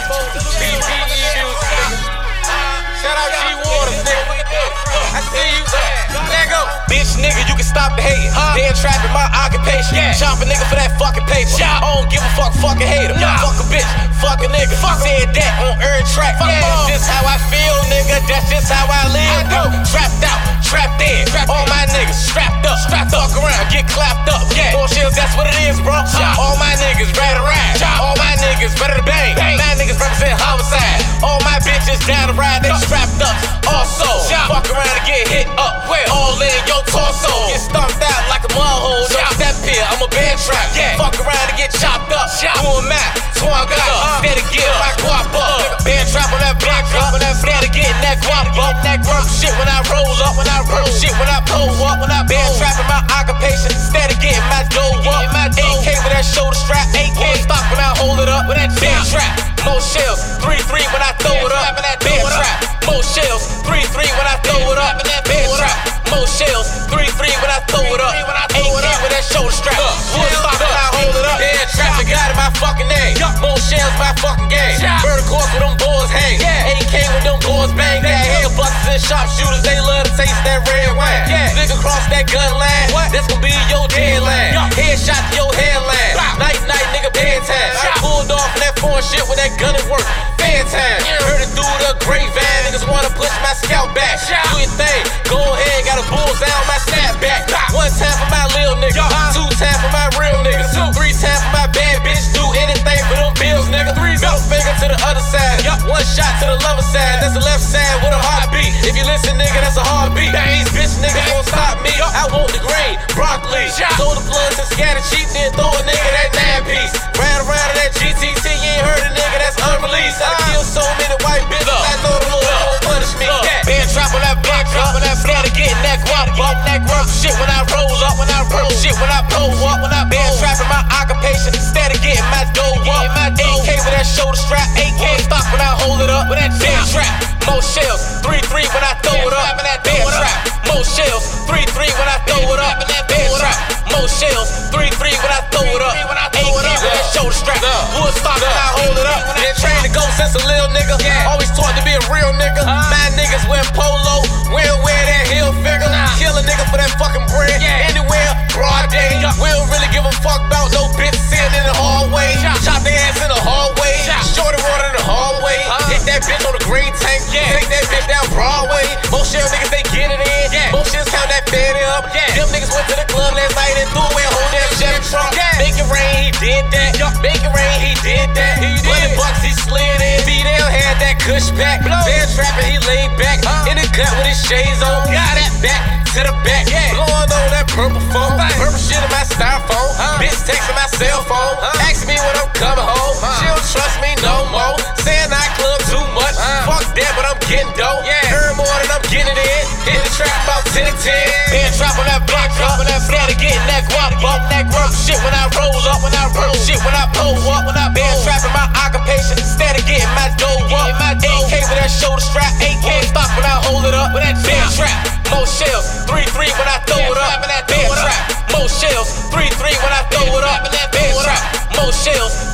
Shout out G Waters, nigga. I see you. Let go. Bitch, nigga, you can stop the hating. They ain't trapping my occupation. Chop a nigga for that fucking paper. I don't give a fuck, fucking hater. Fuck a bitch, fuck a nigga. Said that on every track. That's just how I feel, nigga. That's just how I live. Trapped out, trapped in. All my niggas strapped up. Fuck around, get clapped up. More shells, that's what it is, bro. All my niggas ready to ride. All my niggas ready to bang. My niggas represent homicide. All my bitches down to ride. They strapped up. Also, fuck around and get hit up. All in your torso. Get stumped out like a mudhole. Don't step here, I'm a band trap. Fuck around and get chopped up. Doing math, swung up. Steady get my guap up. Band trap on that block up. Steady getting that guap up. That grump shit when I roll up. When I roll shit when I pull up. When I band trapping my occupation. Steady getting my dough up. AK with that shoulder strap. AK stock when I hold it up. With that band trap. More shells. 3-3 when I throw it up. Band trap. More shells. 3-3 when I throw it up. Band trap. More shells. 3-3 when I throw it up. AK with that shoulder strap. Wood stock when I hold it up. Band trap. I got in my fucking name. More shells my fucking game. Murder course with them boys hang. AK with them boys bang. That hair busters and sharpshooters. They love to taste that red wine. Nigga cross that gun line. That's gonna be your deadline. Headshot to your headline. Night, nigga, bedtime. I pulled off in that foreign shit with that gun at work. Fan time. Heard it through the grapevine. Niggas wanna push my scalp back. Do your thing. Go ahead, got a bullseye on my snapback. 1 time for my lil nigga. 2 times for my real niggas. 3 times for my bad bitch. Do anything for them bills, nigga. Middle finger to the other side. 1 shot to the lover side. That's the left side with a heartbeat. If you listen, nigga, that's a heartbeat. These bitch niggas won't stop me. I want the green broccoli. Throw the plugs and scatter cheap, then throw a nigga that 9-piece. Round around in that GTC, you ain't heard a nigga that's unreleased. I kill so many white bitches, I know the Lord won't punish me. Band trap on that block up, steady getting that guap up. That grump shit when I roll up, when I roll shit when I pull up. When I band trapping my occupation, steady getting my dough up. AK with that shoulder strap, AK stock when I hold it up. With that band trap, more shells, 3-3 when I throw it up. Band trap, more shells, 3-3 when I throw it up. Band trap, more shells, 3-3 when I throw it up. AK with that shoulder strap, wood stock when I hold it up. Been trained to go since a little nigga. Always taught to be a real nigga. My niggas wear polo, we'll wear that heel figure. Kill a nigga for that fucking bread. Anywhere, broad day. We don't really give a fuck about no bitch sitting in the hallway. Chop their ass in the hallway. Shorty water in the hallway. Hit that bitch on the green tank. Take that bitch down Broadway. Most shell niggas, they get it in. Most shells count that fatty up. Them niggas went to the club last night and threw away a whole damn Chevy truck. Make it rain, he did that. Make it rain, he did that. $20, he slid in. B-Dale had that cush pack. Band trapping, he laid back. In the cut with his shades on. Got that back to the back. Blowing on that purple phone. Purple shit in my styrofoam. Bitch texting my cell phone. Asking me when I'm coming home. She don't trust me no more. Saying I club too much. Fuck that, but I'm getting dope. Earn more than I'm getting it in. Hit the trap about 10 to 10. Band trap on that block up. Steady getting that guap up. That grump shit when I roll up. When I roll shit when I pull up. When I band trapping my occupation. Steady getting my dough up. AK with that shoulder strap. AK stock when I hold it up. With that band trap. More shells. 3-3 when I throw it up. Band trap. More shells. 3-3 when I throw it up. Band trap. More shells.